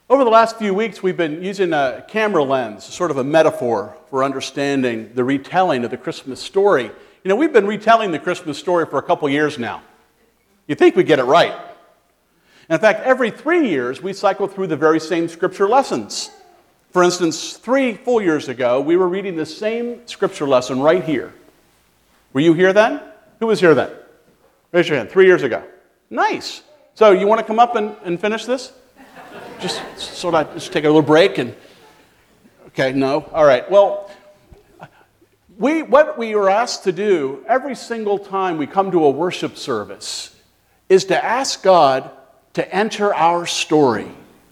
Over the last few weeks, we've been using a camera lens, sort of a metaphor for understanding the retelling of the Christmas story. You know, we've been retelling the Christmas story for a couple years now. You'd think we get it right. And in fact, every 3 years, we cycle through the very same scripture lessons. For instance, 3 full years ago, we were reading the same scripture lesson right here. Were you here then? Who was here then? Raise your hand. 3 years ago. Nice. So you want to come up and finish this? Just take a little break and, okay, no? All right. Well, what we are asked to do every single time we come to a worship service is to ask God to enter our story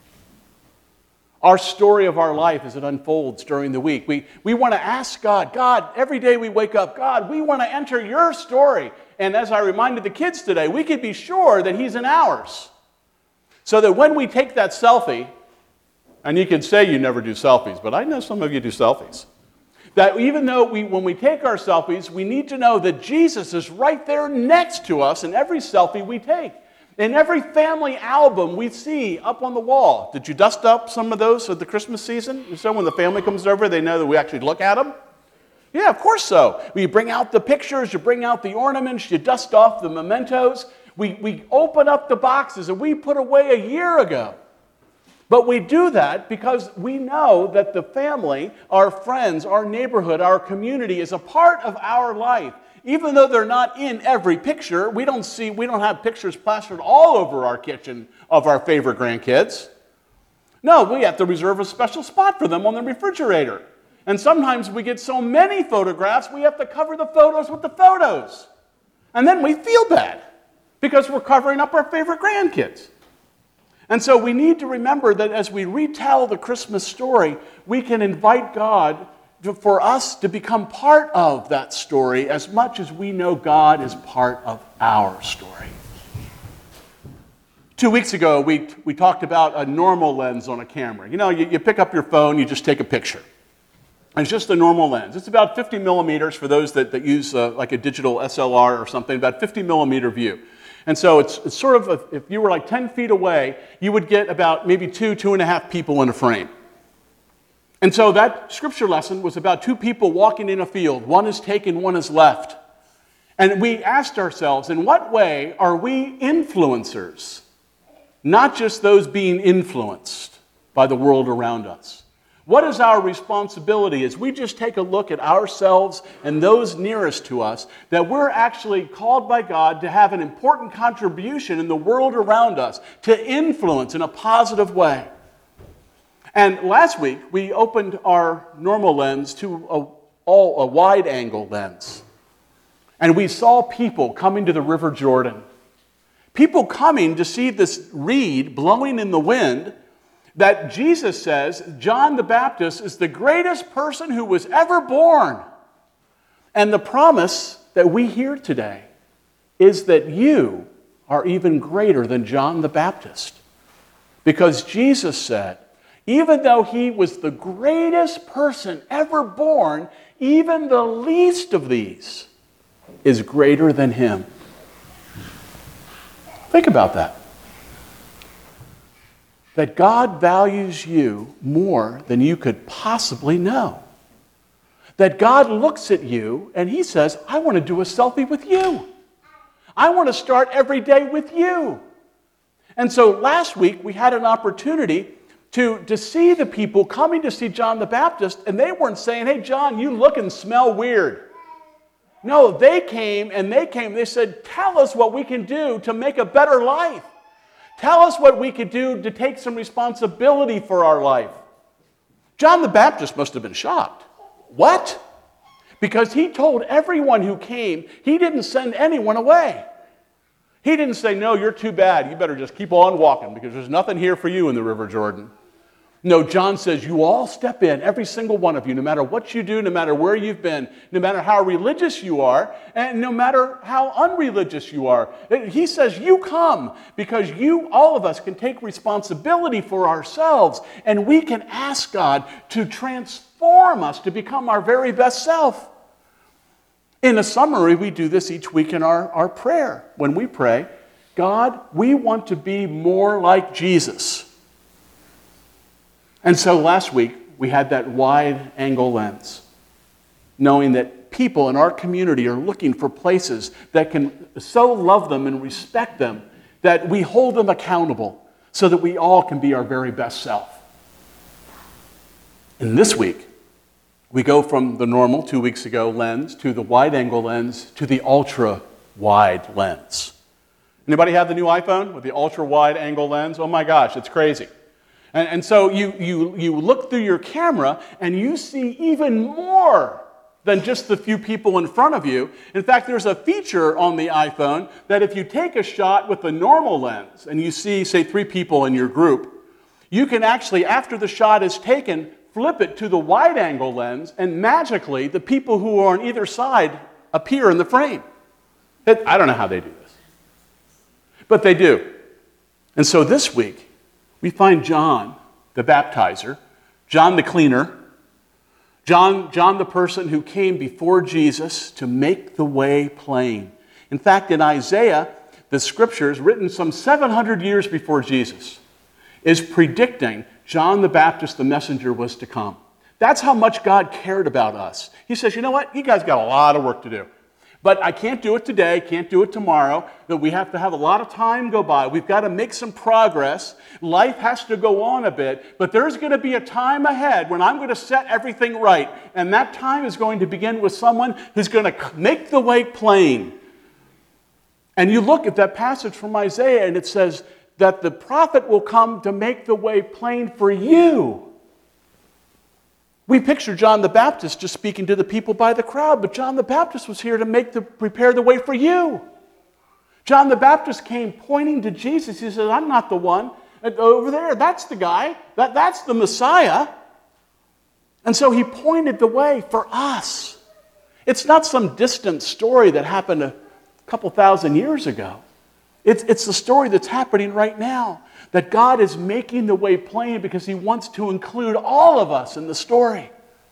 of our life as it unfolds during the week. We want to ask God, every day we wake up, God, we want to enter your story. And as I reminded the kids today, we could be sure that he's in ours. So that when we take that selfie, and you can say you never do selfies, but I know some of you do selfies, that even though when we take our selfies, we need to know that Jesus is right there next to us in every selfie we take. In every family album we see up on the wall. Did you dust up some of those at the Christmas season? So when the family comes over, they know that we actually look at them? Yeah, of course so. You bring out the pictures, you bring out the ornaments, you dust off the mementos. We open up the boxes that we put away a year ago. But we do that because we know that the family, our friends, our neighborhood, our community is a part of our life. Even though they're not in every picture, we don't have pictures plastered all over our kitchen of our favorite grandkids. No, we have to reserve a special spot for them on the refrigerator. And sometimes we get so many photographs, we have to cover the photos with the photos. And then we feel bad because we're covering up our favorite grandkids. And so we need to remember that as we retell the Christmas story, we can invite God for us to become part of that story as much as we know God is part of our story. 2 weeks ago, we talked about a normal lens on a camera. You know, you pick up your phone, you just take a picture. And it's just a normal lens. It's about 50 millimeters for those that use like a digital SLR or something, about 50 millimeter view. And so it's sort of, if you were like 10 feet away, you would get about maybe 2.5 people in a frame. And so that scripture lesson was about 2 people walking in a field. One is taken, one is left. And we asked ourselves, in what way are we influencers? Not just those being influenced by the world around us. What is our responsibility as we just take a look at ourselves and those nearest to us, that we're actually called by God to have an important contribution in the world around us, to influence in a positive way? And last week, we opened our normal lens to a wide-angle lens. And we saw people coming to the River Jordan. People coming to see this reed blowing in the wind that Jesus says John the Baptist is the greatest person who was ever born. And the promise that we hear today is that you are even greater than John the Baptist. Because Jesus said, even though he was the greatest person ever born, even the least of these is greater than him. Think about that. That God values you more than you could possibly know. That God looks at you and he says, I want to do a selfie with you. I want to start every day with you. And so last week we had an opportunity to see the people coming to see John the Baptist, and they weren't saying, hey, John, you look and smell weird. No, they came, they said, tell us what we can do to make a better life. Tell us what we could do to take some responsibility for our life. John the Baptist must have been shocked. What? Because he told everyone who came, he didn't send anyone away. He didn't say, no, you're too bad. You better just keep on walking because there's nothing here for you in the River Jordan. No, John says, you all step in, every single one of you, no matter what you do, no matter where you've been, no matter how religious you are, and no matter how unreligious you are. He says, you come, because all of us can take responsibility for ourselves, and we can ask God to transform us to become our very best self. In a summary, we do this each week in our prayer. When we pray, God, we want to be more like Jesus. And so last week, we had that wide-angle lens, knowing that people in our community are looking for places that can so love them and respect them that we hold them accountable so that we all can be our very best self. And this week, we go from the normal 2 weeks ago lens to the wide-angle lens to the ultra-wide lens. Anybody have the new iPhone with the ultra-wide-angle lens? Oh my gosh, it's crazy. And so you look through your camera and you see even more than just the few people in front of you. In fact, there's a feature on the iPhone that if you take a shot with the normal lens and you see, say, 3 people in your group, you can actually, after the shot is taken, flip it to the wide-angle lens, and magically, the people who are on either side appear in the frame. I don't know how they do this, but they do. And so this week, we find John, the baptizer, John the cleaner, John the person who came before Jesus to make the way plain. In fact, in Isaiah, the scriptures, written some 700 years before Jesus, is predicting John the Baptist, the messenger, was to come. That's how much God cared about us. He says, you know what? You guys got a lot of work to do. But I can't do it today, can't do it tomorrow. That we have to have a lot of time go by. We've got to make some progress. Life has to go on a bit. But there's going to be a time ahead when I'm going to set everything right. And that time is going to begin with someone who's going to make the way plain. And you look at that passage from Isaiah and it says that the prophet will come to make the way plain for you. We picture John the Baptist just speaking to the people by the crowd, but John the Baptist was here to prepare the way for you. John the Baptist came pointing to Jesus. He said, I'm not the one. Over there, that's the guy. That's the Messiah. And so he pointed the way for us. It's not some distant story that happened a couple thousand years ago. It's the story that's happening right now, that God is making the way plain because he wants to include all of us in the story.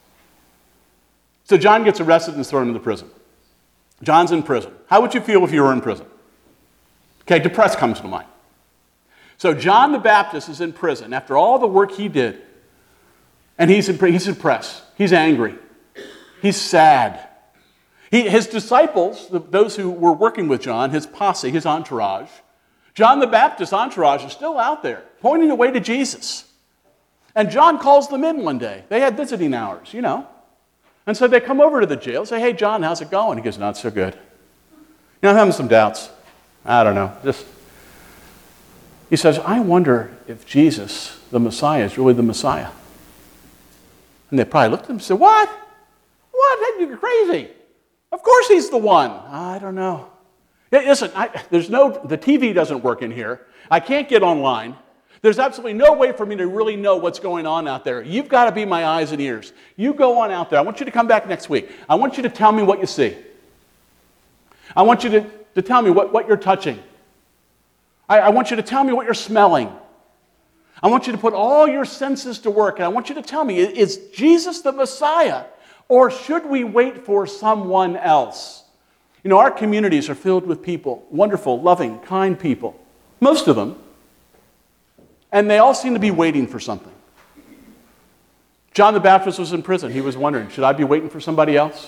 So John gets arrested and is thrown into prison. John's in prison. How would you feel if you were in prison? Okay, depressed comes to mind. So John the Baptist is in prison after all the work he did. And he's depressed. He's angry. He's sad. His disciples, those who were working with John, his posse, his entourage, John the Baptist's entourage is still out there, pointing the way to Jesus. And John calls them in one day. They had visiting hours, you know. And so they come over to the jail and say, hey, John, how's it going? He goes, not so good. I'm having some doubts. I don't know. He says, I wonder if Jesus, the Messiah, is really the Messiah. And they probably looked at him and said, what? What? You're crazy. Of course he's the one. I don't know. Listen, the TV doesn't work in here. I can't get online. There's absolutely no way for me to really know what's going on out there. You've got to be my eyes and ears. You go on out there. I want you to come back next week. I want you to tell me what you see. I want you to tell me what you're touching. I want you to tell me what you're smelling. I want you to put all your senses to work, and I want you to tell me, is Jesus the Messiah? Or should we wait for someone else? You know, our communities are filled with people, wonderful, loving, kind people, most of them, and they all seem to be waiting for something. John the Baptist was in prison. He was wondering, should I be waiting for somebody else?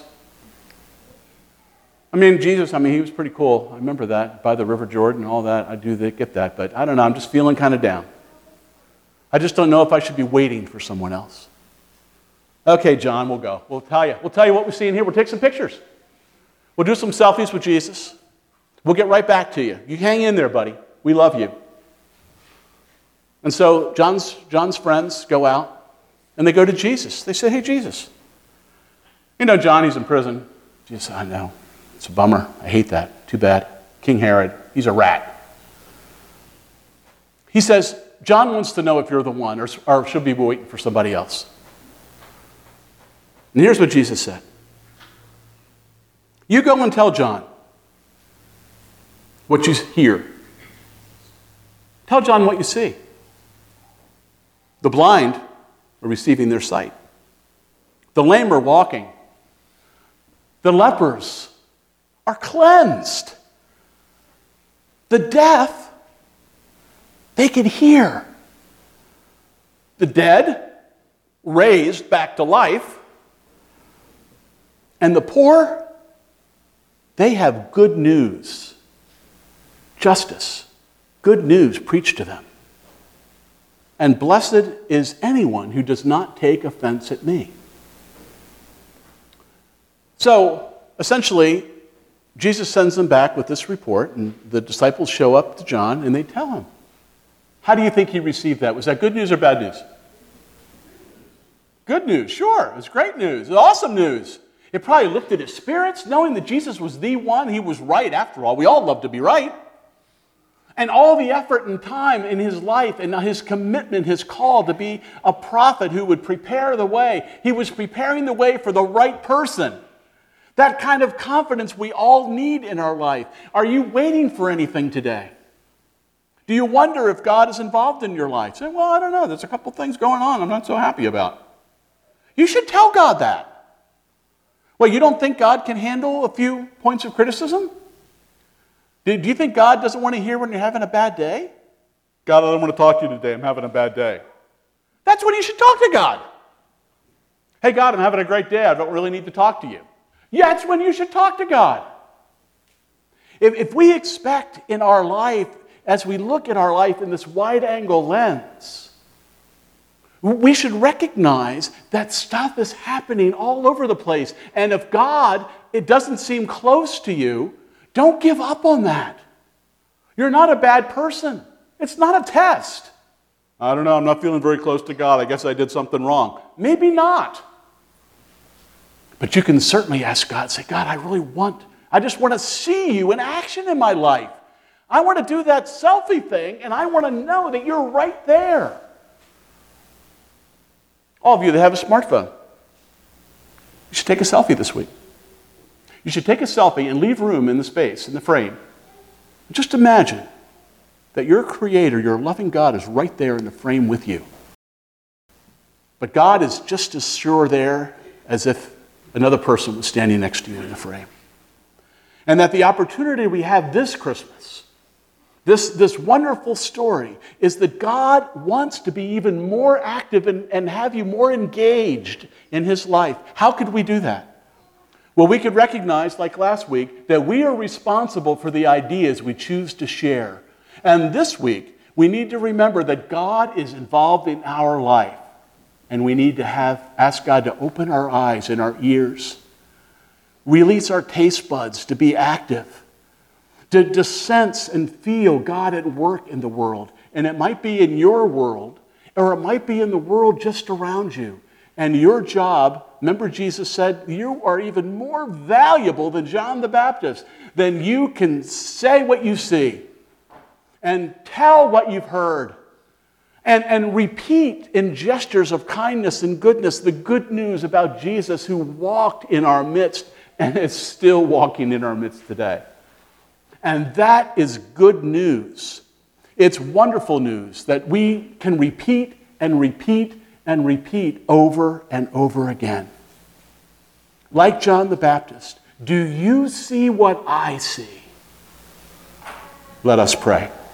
Jesus, he was pretty cool. I remember that, by the River Jordan and all that. I do get that, but I don't know, I'm just feeling kind of down. I just don't know if I should be waiting for someone else. Okay, John, we'll go. We'll tell you what we see in here. We'll take some pictures. We'll do some selfies with Jesus. We'll get right back to you. You hang in there, buddy. We love you. And so John's friends go out, and they go to Jesus. They say, hey, Jesus. You know, John, he's in prison. Jesus, I know. It's a bummer. I hate that. Too bad. King Herod, he's a rat. He says, John wants to know if you're the one, or should we be waiting for somebody else? And here's what Jesus said. You go and tell John what you hear. Tell John what you see. The blind are receiving their sight. The lame are walking. The lepers are cleansed. The deaf, they can hear. The dead raised back to life. And the poor, they have good news, justice, good news preached to them. And blessed is anyone who does not take offense at me. So, essentially, Jesus sends them back with this report, and the disciples show up to John, and they tell him. How do you think he received that? Was that good news or bad news? Good news, sure. It was great news. It was awesome news. It probably lifted his spirits, knowing that Jesus was the one. He was right, after all. We all love to be right. And all the effort and time in his life and his commitment, his call to be a prophet who would prepare the way. He was preparing the way for the right person. That kind of confidence we all need in our life. Are you waiting for anything today? Do you wonder if God is involved in your life? Say, well, I don't know. There's a couple things going on I'm not so happy about. You should tell God that. Well, you don't think God can handle a few points of criticism? Do you think God doesn't want to hear when you're having a bad day? God, I don't want to talk to you today. I'm having a bad day. That's when you should talk to God. Hey, God, I'm having a great day. I don't really need to talk to you. Yeah, that's when you should talk to God. If we expect in our life, as we look at our life in this wide-angle lens, we should recognize that stuff is happening all over the place. And if God, it doesn't seem close to you, don't give up on that. You're not a bad person. It's not a test. I don't know, I'm not feeling very close to God. I guess I did something wrong. Maybe not. But you can certainly ask God, say, God, I just want to see you in action in my life. I want to do that selfie thing, and I want to know that you're right there. All of you that have a smartphone, you should take a selfie this week. You should take a selfie and leave room in the space, in the frame. Just imagine that your Creator, your loving God, is right there in the frame with you. But God is just as sure there as if another person was standing next to you in the frame. And that the opportunity we have this Christmas, this wonderful story, is that God wants to be even more active and have you more engaged in His life. How could we do that? Well, we could recognize, like last week, that we are responsible for the ideas we choose to share. And this week, we need to remember that God is involved in our life. And we need to ask God to open our eyes and our ears, release our taste buds to be active, to sense and feel God at work in the world. And it might be in your world, or it might be in the world just around you. And your job, remember Jesus said, you are even more valuable than John the Baptist. Then you can say what you see and tell what you've heard. And repeat in gestures of kindness and goodness the good news about Jesus who walked in our midst and is still walking in our midst today. And that is good news. It's wonderful news that we can repeat and repeat and repeat over and over again. Like John the Baptist, do you see what I see? Let us pray.